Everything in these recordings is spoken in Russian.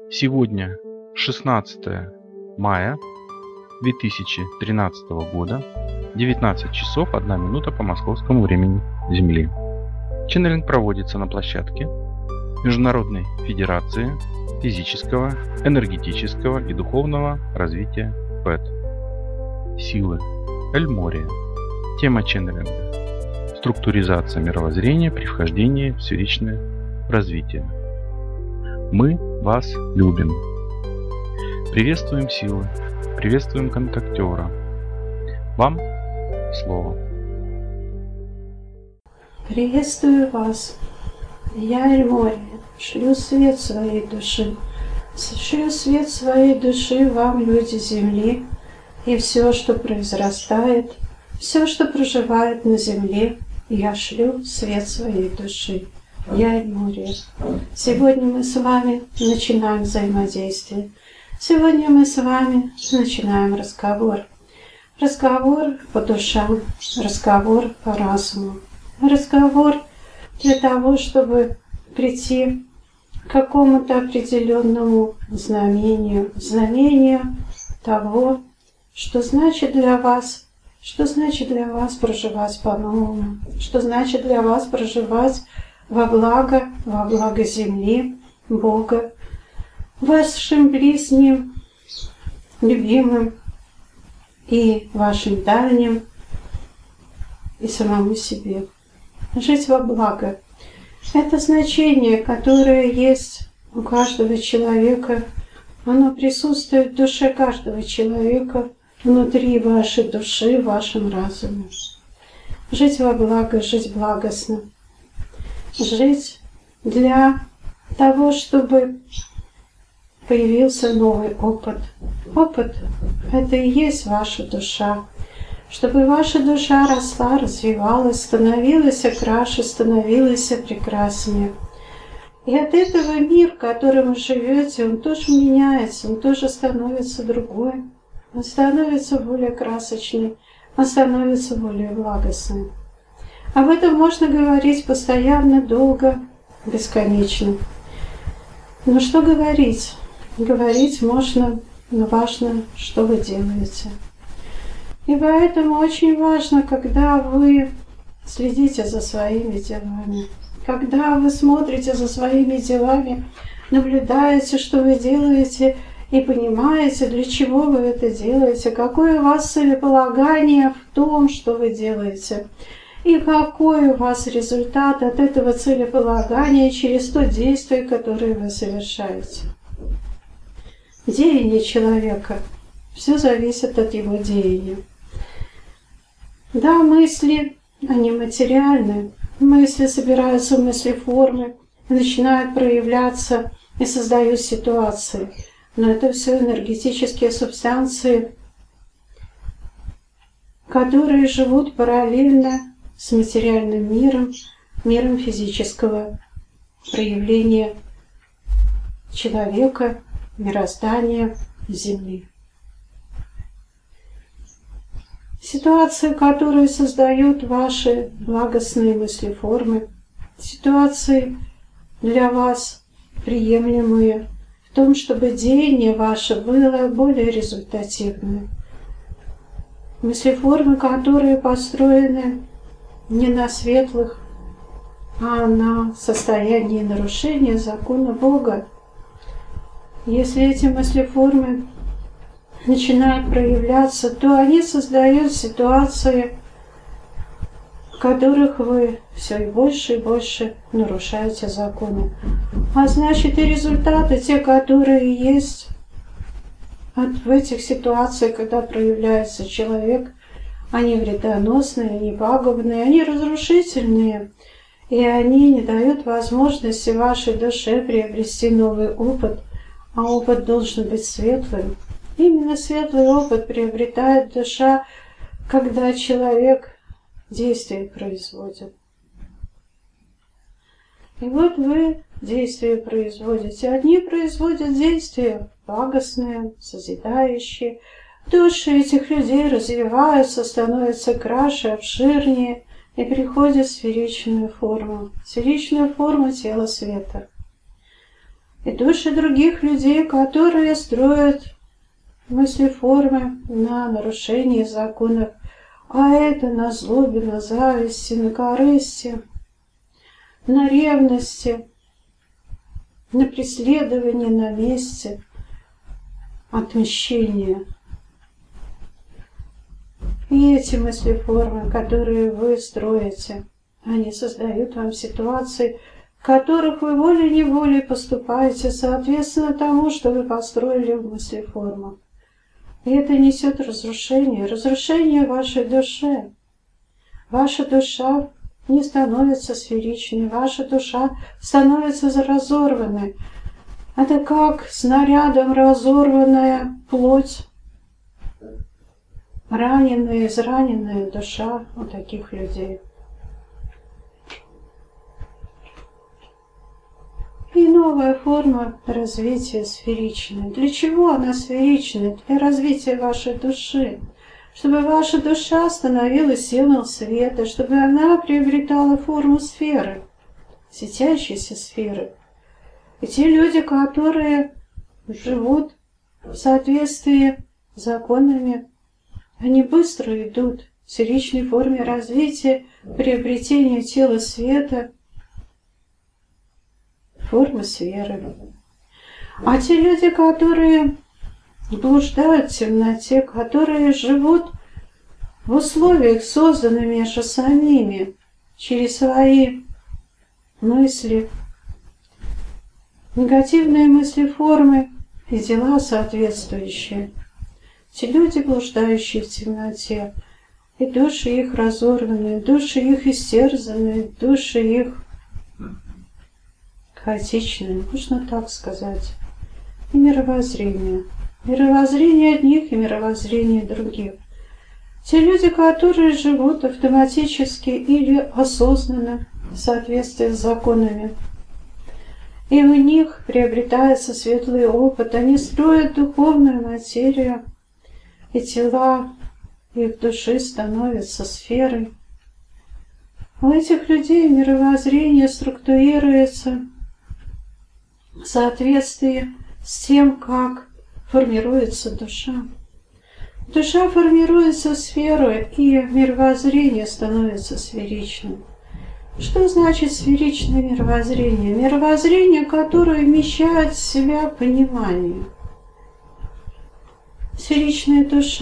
Сегодня 16 мая 2013 года, 19 часов 1 минута по московскому времени Земли. Ченнелинг проводится на площадке Международной Федерации физического, энергетического и духовного развития ПЭТ. Силы Эль-Мория. Тема ченнелинга: структуризация мировоззрения при вхождении в сферичное развитие. Мы вас любим. Приветствуем силы, приветствуем контактера. Вам слово. Приветствую вас. Я Эль-Мория. Шлю свет своей души. Шлю свет своей души вам, люди Земли, и все, что произрастает, все, что проживает на Земле, я шлю свет своей души. Я Эль-Мория. Сегодня мы с вами начинаем взаимодействие. Сегодня мы с вами начинаем разговор. Разговор по душам, разговор по разуму. Разговор для того, чтобы прийти к какому-то определенному знамению того, что значит для вас проживать по-новому, что значит для вас проживать во благо Земли, Бога, вашим близким, любимым и вашим дальним, и самому себе. Жить во благо. Это значение, которое есть у каждого человека, оно присутствует в душе каждого человека, внутри вашей души, в вашем разуме. Жить во благо, жить благостно. Жить для того, чтобы появился новый опыт. Опыт — это и есть ваша душа. Чтобы ваша душа росла, развивалась, становилась краше, становилась прекраснее. И от этого мир, в котором вы живете, он тоже меняется, он тоже становится другой. Он становится более красочный, он становится более благостным. Об этом можно говорить постоянно, долго, бесконечно. Но что говорить? Говорить можно, но важно, что вы делаете. И поэтому очень важно, когда вы следите за своими делами, когда вы смотрите за своими делами, наблюдаете, что вы делаете, и понимаете, для чего вы это делаете, какое у вас целеполагание в том, что вы делаете, и какой у вас результат от этого целеполагания через то действие, которое вы совершаете. Деяние человека. Все зависит от его деяния. Да, мысли, они материальны. Мысли собираются в мыслеформы, начинают проявляться и создают ситуации. Но это все энергетические субстанции, которые живут параллельно с материальным миром, миром физического проявления человека, мироздания, Земли. Ситуации, которые создают ваши благостные мыслеформы, ситуации для вас приемлемые, в том, чтобы деяние ваше было более результативным. Мыслеформы, которые построены не на светлых, а на состоянии нарушения закона Бога. Если эти мыслеформы начинают проявляться, то они создают ситуации, в которых вы все и больше нарушаете законы. А значит, и результаты, те, которые есть в этих ситуациях, когда проявляется человек, они вредоносные, они пагубные, они разрушительные, и они не дают возможности вашей душе приобрести новый опыт, а опыт должен быть светлым. Именно светлый опыт приобретает душа, когда человек действие производит. И вот вы действия производите. Одни производят действия благостные, созидающие. Души этих людей развиваются, становятся краше, обширнее и приходят в сферичную форму. Сферичную форму тела света. и души других людей, которые строят мыслеформы на нарушении законов, а это на злобе, на зависти, на корысти, на ревности, на преследовании, на мести, отмщении. И эти мыслеформы, которые вы строите, они создают вам ситуации, в которых вы волей-неволей поступаете соответственно тому, что вы построили в мыслеформах. И это несет разрушение вашей душе. Ваша душа не становится сферичной, ваша душа становится разорванной. Это как снарядом разорванная плоть, раненая, израненная душа у таких людей. И новая форма развития сферичная. Для чего она сферичная? Для развития вашей души. Чтобы ваша душа становилась силой света, чтобы она приобретала форму сферы, светящейся сферы. И те люди, которые живут в соответствии с законами, они быстро идут в сферичной форме развития, приобретения тела света, формы сферы. А те люди, которые блуждают в темноте, которые живут в условиях, созданными же самими, через свои мысли, негативные мыслеформы и дела соответствующие. Те люди, блуждающие в темноте, и души их разорванные, души их истерзанные, души их хаотичные, можно так сказать, и мировоззрение. Мировоззрение одних и мировоззрение других. Те люди, которые живут автоматически или осознанно в соответствии с законами, и у них приобретается светлый опыт, они строят духовную материю, и тела их души становятся сферой. У этих людей мировоззрение структурируется в соответствии с тем, как формируется душа. Душа формируется в сферу, и мировоззрение становится сферичным. Что значит сферичное мировоззрение? Мировоззрение, которое вмещает в себя понимание. Сферичная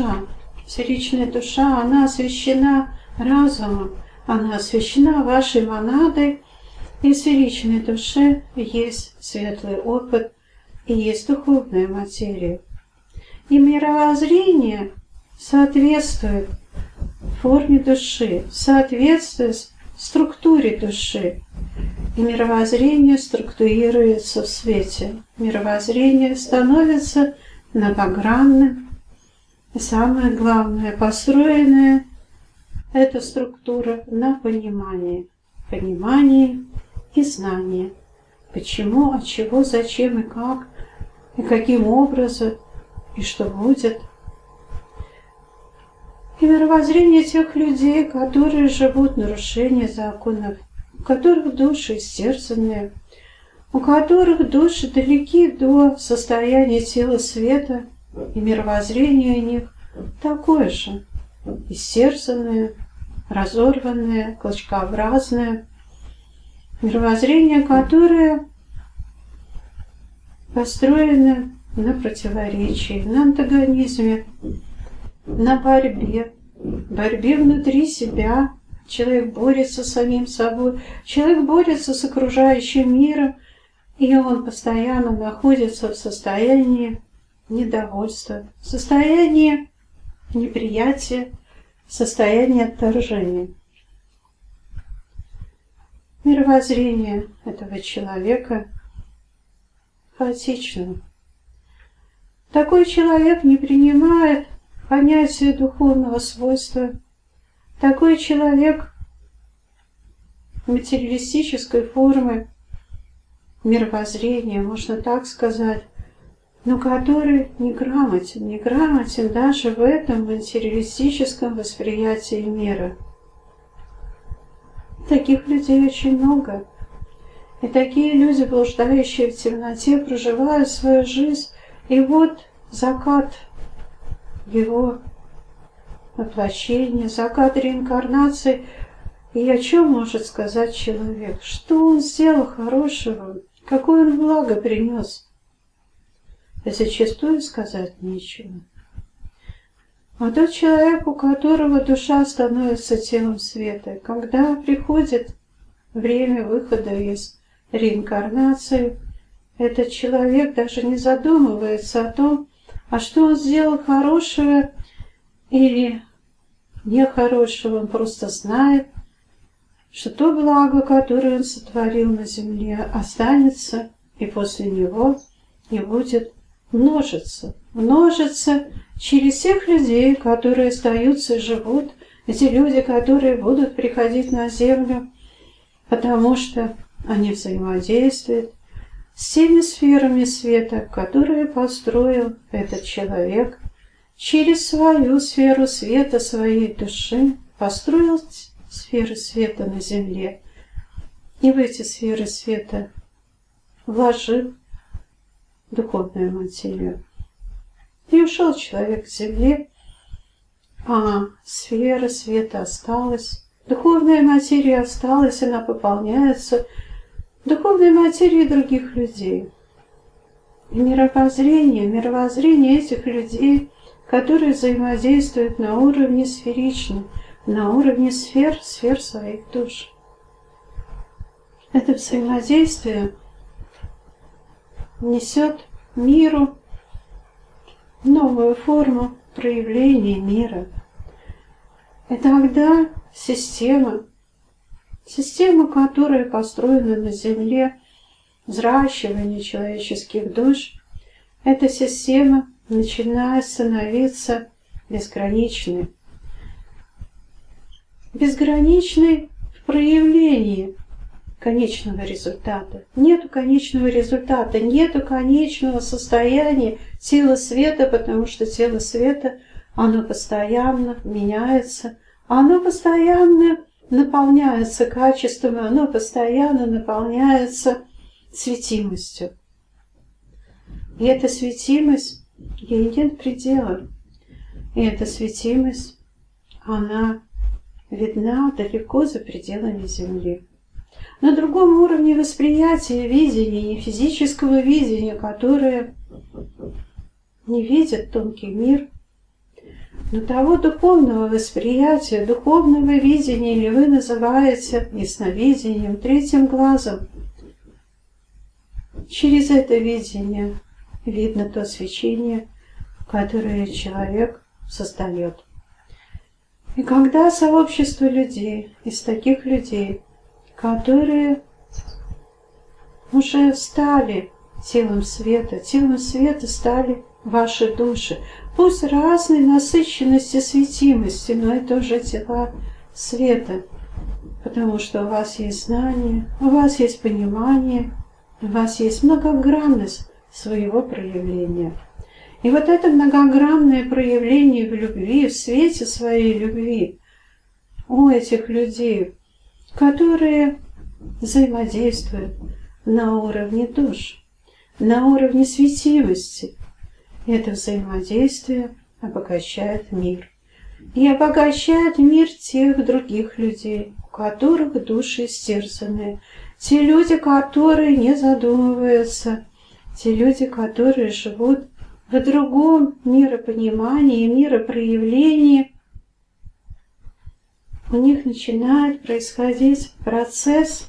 душа, она освящена разумом, она освящена вашей монадой, и в сферичной душе есть светлый опыт, и есть духовная материя. И мировоззрение соответствует форме души, соответствует структуре души. И мировоззрение структурируется в свете. Мировоззрение становится многогранным. И самое главное, построенная эта структура на понимании. Понимании и знании. Почему, от чего, зачем и как, и каким образом, и что будет. И мировоззрение тех людей, которые живут в нарушении законов, у которых души истерзанные, у которых души далеки до состояния тела света, и мировоззрение у них такое же, истерзанное, разорванное, клочкообразное, мировоззрение, которое построено на противоречии, на антагонизме, на борьбе внутри себя. Человек борется с самим собой, человек борется с окружающим миром, и он постоянно находится в состоянии недовольства, в состоянии неприятия, в состоянии отторжения. Мировоззрение этого человека хаотично. Такой человек не принимает понятие духовного свойства. Такой человек материалистической формы мировоззрения, можно так сказать, но который неграмотен даже в этом материалистическом восприятии мира. Таких людей очень много. И такие люди, блуждающие в темноте, проживают свою жизнь. И вот закат его воплощения, закат реинкарнации. И о чем может сказать человек? Что он сделал хорошего? Какое он благо принес? И зачастую сказать нечего. А тот человек, у которого душа становится телом света, когда приходит время выхода из реинкарнации, этот человек даже не задумывается о том, а что он сделал хорошего или нехорошего. Он просто знает, что то благо, которое он сотворил на земле, останется и после него и будет множиться. Множиться через тех людей, которые остаются и живут, эти люди, которые будут приходить на землю, потому что они взаимодействуют с теми сферами света, которые построил этот человек, через свою сферу света, своей души, построил сферы света на земле, и в эти сферы света вложил духовную материю. И ушел человек с земли, а сфера света осталась, духовная материя осталась, она пополняется духовной материей других людей. И мировоззрение этих людей, которые взаимодействуют на уровне сферичном, на уровне сфер своих душ. Это взаимодействие несет миру новую форму проявления мира. И тогда система, которая построена на Земле, взращивание человеческих душ, эта система начинает становиться безграничной. Безграничной в проявлении конечного результата. Нету конечного результата, нету конечного состояния тела света, потому что тело света, оно постоянно меняется, оно постоянно наполняется качеством, оно постоянно наполняется светимостью. И эта светимость, ей нет предела. И эта светимость, она видна далеко за пределами Земли. На другом уровне восприятия, видения, не физического видения, которое не видит тонкий мир, но того духовного восприятия, духовного видения, или вы называете ясновидением, третьим глазом. Через это видение видно то свечение, которое человек создает. И когда сообщество людей, из таких людей, которые уже стали телом света стали ваши души, пусть разной насыщенности, светимости, но это уже тела света, потому что у вас есть знание, у вас есть понимание, у вас есть многогранность своего проявления. И вот это многогранное проявление в любви, в свете своей любви у этих людей, которые взаимодействуют на уровне душ, на уровне светимости, это взаимодействие обогащает мир. И обогащает мир тех других людей, у которых души истерзаны, те люди, которые не задумываются, те люди, которые живут в другом миропонимании, миропроявлении. У них начинает происходить процесс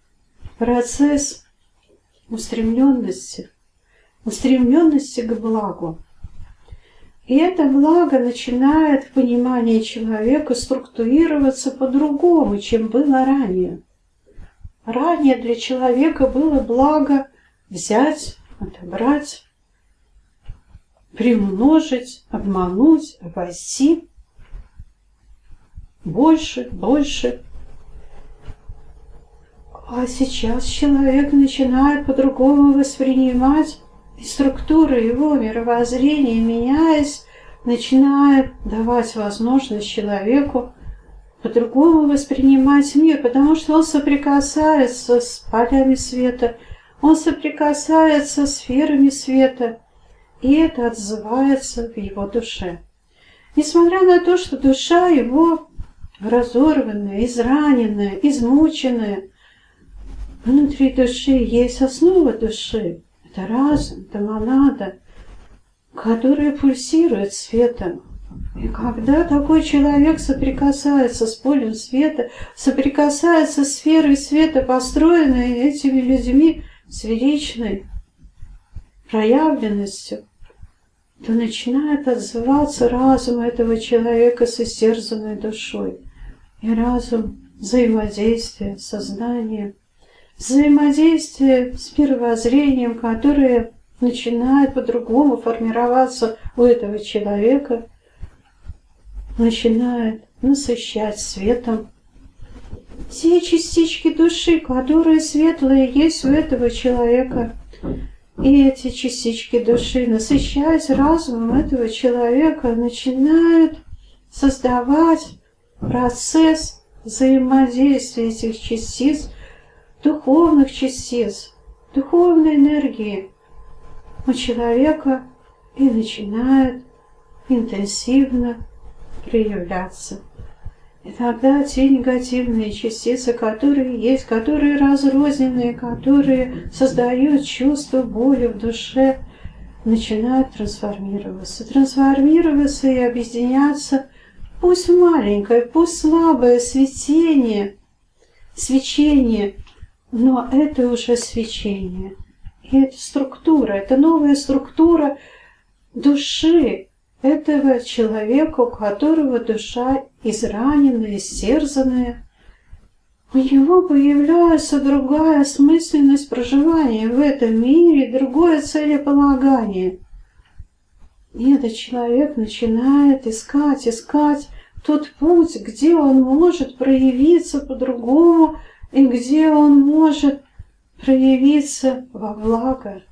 устремленности к благу. И это благо начинает в понимании человека структурироваться по-другому, чем было ранее. Ранее для человека было благо взять, отобрать, приумножить, обмануть, обойти. Больше. А сейчас человек начинает по-другому воспринимать, и структура его мировоззрения, меняясь, начинает давать возможность человеку по-другому воспринимать мир, потому что он соприкасается с полями света, он соприкасается с сферами света, и это отзывается в его душе. Несмотря на то, что душа его разорванная, израненная, измученная, внутри души есть основа души. Это разум, это монада, которая пульсирует светом. И когда такой человек соприкасается с полем света, соприкасается с сферой света, построенной этими людьми с величной проявленностью, то начинает отзываться разум этого человека с истерзанной душой. И разум взаимодействия с сознанием, взаимодействие с мировоззрением, которое начинает по-другому формироваться у этого человека, начинает насыщать светом все частички души, которые светлые есть у этого человека. И эти частички души, насыщаясь разумом этого человека, начинают создавать процесс взаимодействия этих частиц, духовной энергии у человека, и начинает интенсивно проявляться. И тогда те негативные частицы, которые есть, которые разрозненные, которые создают чувство боли в душе, начинают трансформироваться и объединяться, пусть маленькое, пусть слабое свечение, но это уже свечение. И это структура, это новая структура души этого человека, у которого душа израненная, истерзанная. У него появляется другая осмысленность проживания в этом мире, другое целеполагание. И этот человек начинает искать тот путь, где он может проявиться по-другому, и где он может проявиться во благо,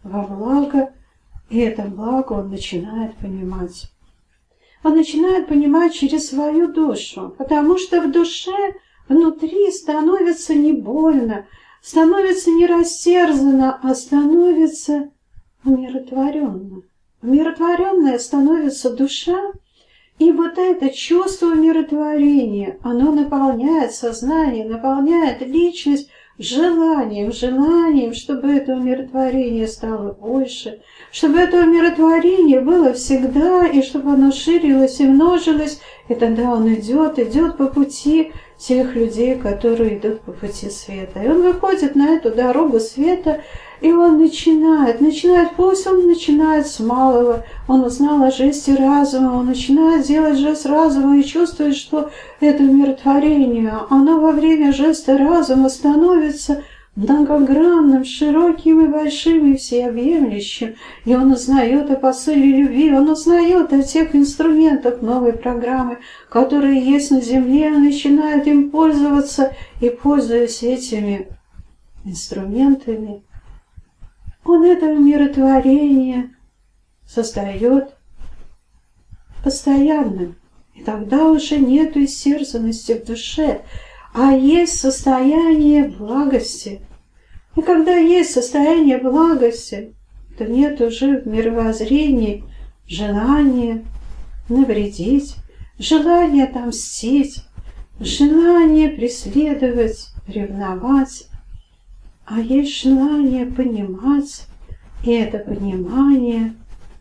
и это благо он начинает понимать. Он начинает понимать через свою душу, потому что в душе внутри становится не больно, становится не растерзано, а становится умиротворенно. Умиротворенная становится душа, и вот это чувство умиротворения, оно наполняет сознание, наполняет личность желанием, чтобы это умиротворение стало больше, чтобы это умиротворение было всегда, и чтобы оно ширилось и множилось, и тогда он идет по пути тех людей, которые идут по пути света. И он выходит на эту дорогу света, и он начинает, пусть он начинает с малого, он узнал о жесте разума, он начинает делать жест разума и чувствует, что это умиротворение, оно во время жеста разума становится многогранным, широким и большим и всеобъемлющим. И он узнает о посыле любви, он узнает о тех инструментах новой программы, которые есть на Земле, он начинает им пользоваться, и, пользуясь этими инструментами, он это умиротворение создает постоянно. И тогда уже нет истерзанности в душе, а есть состояние благости. И когда есть состояние благости, то нет уже в мировоззрении желания навредить, желания отомстить, желания преследовать, ревновать, а есть желание понимать, и это понимание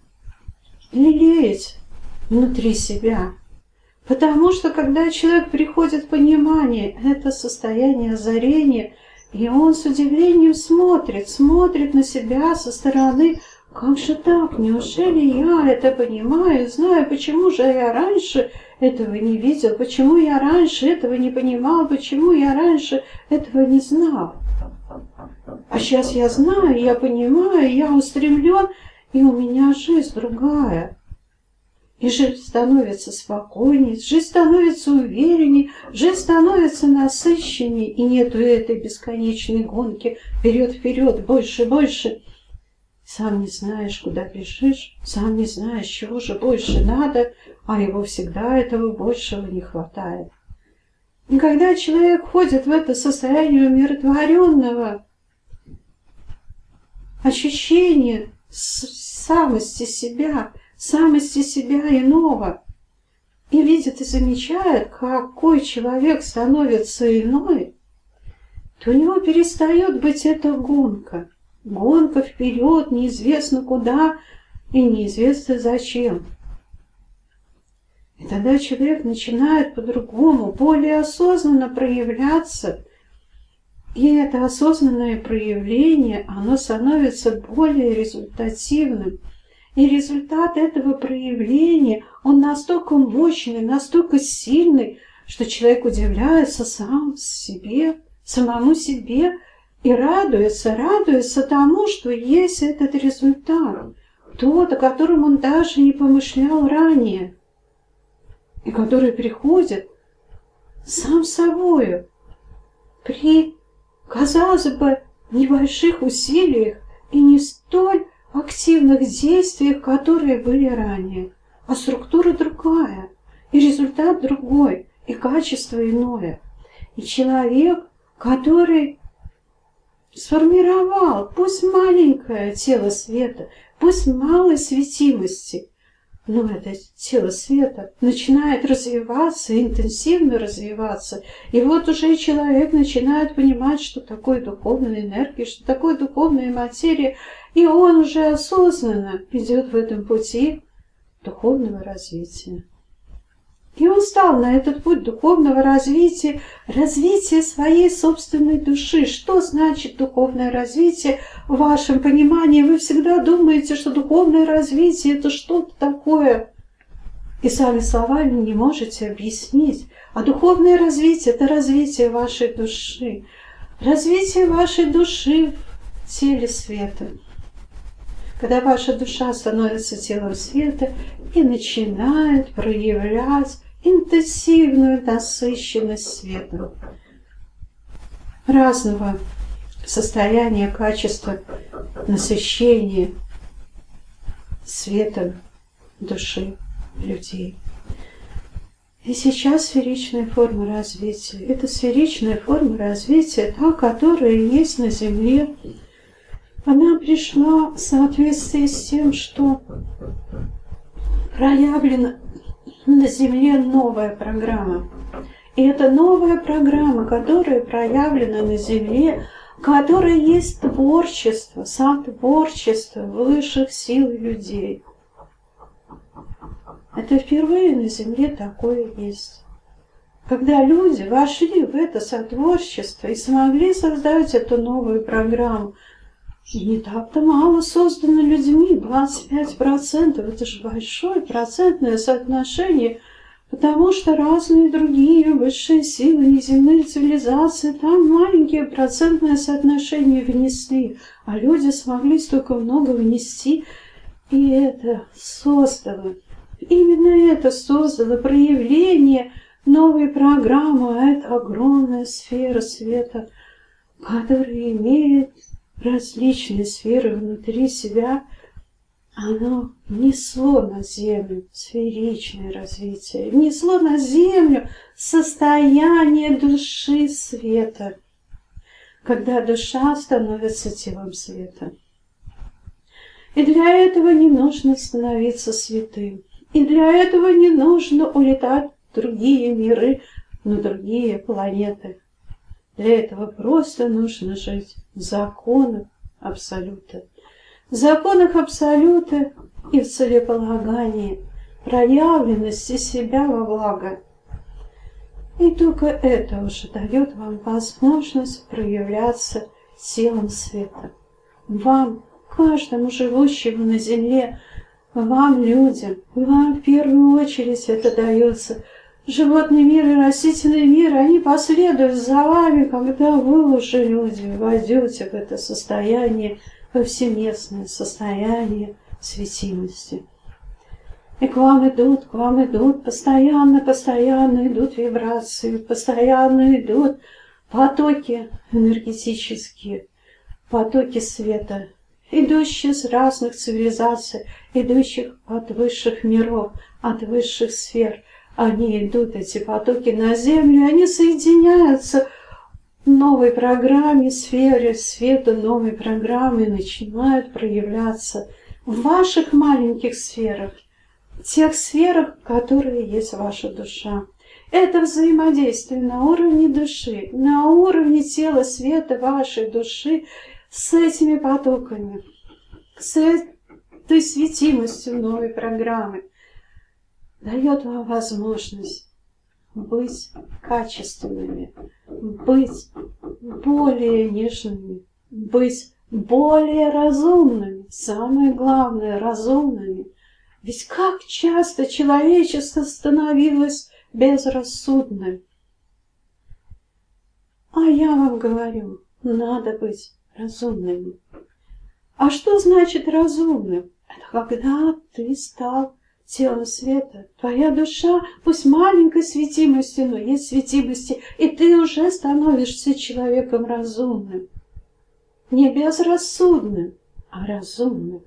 лелеять внутри себя. Потому что когда человек приходит в понимание, это состояние озарения, и он с удивлением смотрит на себя со стороны, как же так, неужели я это понимаю, знаю, почему же я раньше этого не видел, почему я раньше этого не понимал, почему я раньше этого не знал. А сейчас я знаю, я понимаю, я устремлен, и у меня жизнь другая. И жизнь становится спокойнее, жизнь становится увереннее, жизнь становится насыщеннее, и нету этой бесконечной гонки вперед, больше. Сам не знаешь, куда бежишь, сам не знаешь, чего же больше надо, а его всегда этого большего не хватает. И когда человек входит в это состояние умиротворенного ощущения самости себя иного, и видит и замечает, какой человек становится иной, то у него перестает быть эта гонка. Гонка вперед, неизвестно куда и неизвестно зачем. И тогда человек начинает по-другому, более осознанно проявляться. И это осознанное проявление, оно становится более результативным. И результат этого проявления, он настолько мощный, настолько сильный, что человек удивляется самому себе и радуется тому, что есть этот результат. Тот, о котором он даже не помышлял ранее. И который приходит сам собою при, казалось бы, небольших усилиях и не столь активных действиях, которые были ранее. А структура другая, и результат другой, и качество иное. И человек, который сформировал, пусть маленькое тело света, пусть малой светимости, но это тело света начинает развиваться, интенсивно развиваться. И вот уже человек начинает понимать, что такое духовная энергия, что такое духовная материя. И он уже осознанно идет в этом пути духовного развития. И он стал на этот путь духовного развития, развития своей собственной души. Что значит духовное развитие в вашем понимании? Вы всегда думаете, что духовное развитие – это что-то такое, и сами словами не можете объяснить. А духовное развитие – это развитие вашей души. Развитие вашей души в теле света. Когда ваша душа становится телом света и начинает проявлять интенсивную насыщенность светом разного состояния, качества, насыщения светом души людей. И сейчас сферичная форма развития. Это сферичная форма развития, та, которая есть на Земле. Она пришла в соответствии с тем, что проявлена на Земле новая программа. И это новая программа, которая проявлена на Земле, которая есть творчество, сотворчество высших сил людей. Это впервые на Земле такое есть. Когда люди вошли в это сотворчество и смогли создать эту новую программу, и не так-то мало создано людьми, 25%, это же большое процентное соотношение, потому что разные другие высшие силы, неземные цивилизации, там маленькие процентное соотношение внесли, а люди смогли столько много внести, и это создало. Именно это создало проявление новой программы, а это огромная сфера света, которая имеет различные сферы внутри себя. Оно внесло на Землю сферичное развитие, внесло на Землю состояние души света, когда душа становится телом света. И для этого не нужно становиться святым, и для этого не нужно улетать в другие миры, на другие планеты. Для этого просто нужно жить в законах Абсолюта. В законах Абсолюта и в целеполагании, проявленности себя во благо. И только это уже дает вам возможность проявляться телом света. Вам, каждому живущему на земле, вам, людям, вам в первую очередь это дается. Животный мир и растительный мир, они последуют за вами, когда вы уже, люди, войдете в это состояние, повсеместное состояние светимости. И к вам идут, постоянно идут вибрации, постоянно идут потоки энергетические, потоки света, идущие с разных цивилизаций, идущих от высших миров, от высших сфер, они идут, эти потоки, на Землю, они соединяются в новой программе, сфере света, новой программы начинают проявляться в ваших маленьких сферах, тех сферах, которые есть ваша душа. Это взаимодействие на уровне души, на уровне тела света вашей души с этими потоками, с этой светимостью новой программы дает вам возможность быть качественными, быть более нежными, быть более разумными, самое главное, разумными. Ведь как часто человечество становилось безрассудным. А я вам говорю, надо быть разумными. А что значит разумным? Это когда ты стал телом света. Твоя душа, пусть маленькой светимости, но есть светимости, и ты уже становишься человеком разумным. Не безрассудным, а разумным.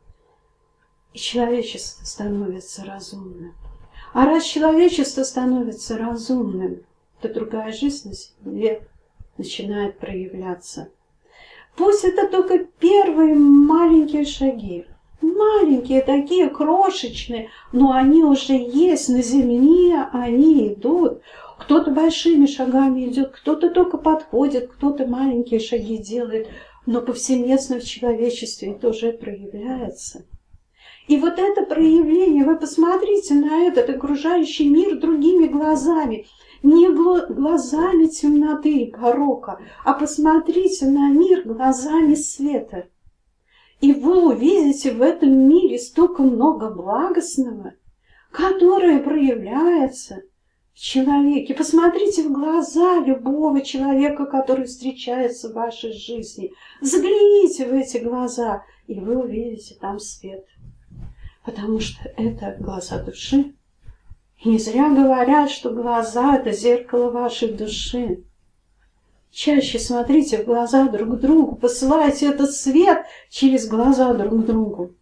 И человечество становится разумным. А раз человечество становится разумным, то другая жизнь на Земле начинает проявляться. Пусть это только первые маленькие шаги. Маленькие, такие крошечные, но они уже есть на Земле, они идут. Кто-то большими шагами идет, кто-то только подходит, кто-то маленькие шаги делает, но повсеместно в человечестве это уже проявляется. И вот это проявление, вы посмотрите на этот окружающий мир другими глазами, не глазами темноты и порока, а посмотрите на мир глазами света. И вы увидите в этом мире столько много благостного, которое проявляется в человеке. Посмотрите в глаза любого человека, который встречается в вашей жизни. Загляните в эти глаза, и вы увидите там свет. Потому что это глаза души. И не зря говорят, что глаза – это зеркало вашей души. Чаще смотрите в глаза друг другу, посылайте этот свет через глаза друг другу.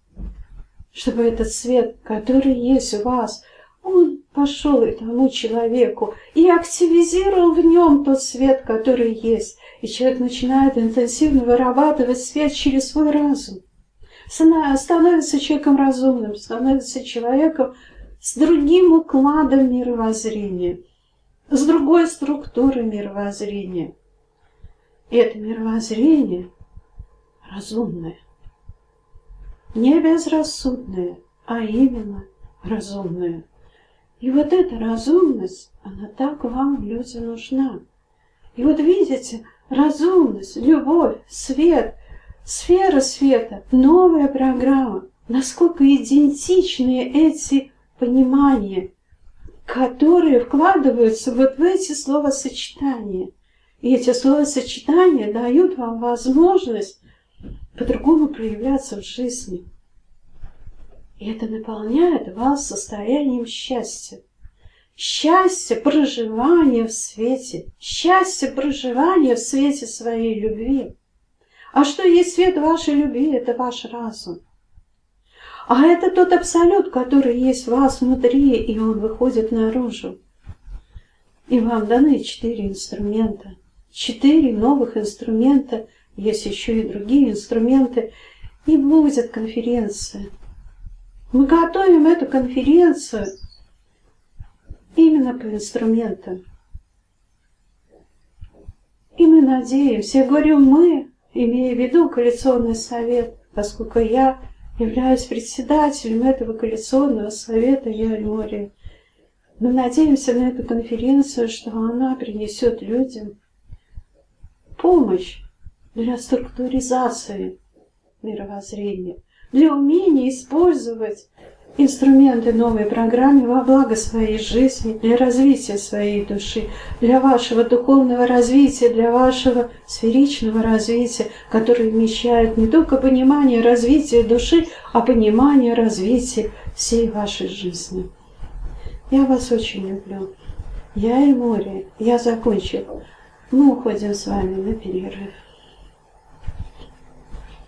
Чтобы этот свет, который есть у вас, он пошел и тому человеку и активизировал в нем тот свет, который есть. И человек начинает интенсивно вырабатывать свет через свой разум. Становится человеком разумным, становится человеком с другим укладом мировоззрения, с другой структурой мировоззрения. И это мировоззрение разумное, не безрассудное, а именно разумное. И вот эта разумность, она так вам, люди, нужна. И вот видите, разумность, любовь, свет, сфера света, новая программа, насколько идентичны эти понимания, которые вкладываются вот в эти словосочетания. И эти словосочетания дают вам возможность по-другому проявляться в жизни. И это наполняет вас состоянием счастья. Счастье проживания в свете. Счастье проживания в свете своей любви. А что есть свет вашей любви? Это ваш разум. А это тот абсолют, который есть в вас внутри, и он выходит наружу. И вам даны 4 инструмента. 4 новых инструмента. Есть еще и другие инструменты. И будет конференция. Мы готовим эту конференцию именно по инструментам. И мы надеемся, я говорю мы, имея в виду коалиционный совет, поскольку я являюсь председателем этого коалиционного совета Яль-Море. Мы надеемся на эту конференцию, что она принесет людям помощь для структуризации мировоззрения, для умения использовать инструменты новой программы во благо своей жизни, для развития своей души, для вашего духовного развития, для вашего сферичного развития, которое вмещает не только понимание развития души, а понимание развития всей вашей жизни. Я вас очень люблю. Я и море. Я закончил. Мы уходим с вами на перерыв.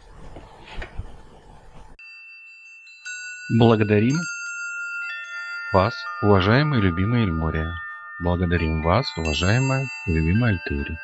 Благодарим вас, уважаемая и любимая Эльмория. Благодарим вас, уважаемая и любимая Альтери.